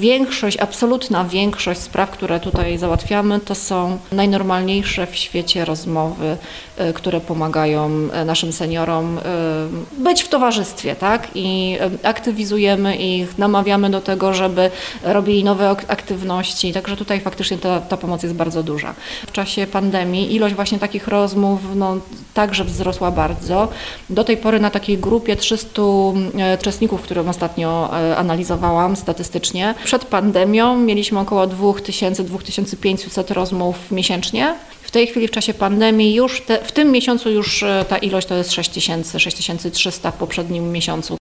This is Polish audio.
Absolutna większość spraw, które tutaj załatwiamy, to są najnormalniejsze w świecie rozmowy, które pomagają naszym seniorom być w towarzystwie, tak? I aktywizujemy ich, namawiamy do tego, żeby robili nowe aktywności, także tutaj faktycznie ta pomoc jest bardzo duża. W czasie pandemii ilość właśnie takich rozmów także wzrosła bardzo. Do tej pory na takiej grupie 300 uczestników, którą ostatnio analizowałam statystycznie, przed pandemią mieliśmy około 2000-2500 rozmów miesięcznie. W tej chwili w czasie pandemii w tym miesiącu już ta ilość to jest 6300 w poprzednim miesiącu.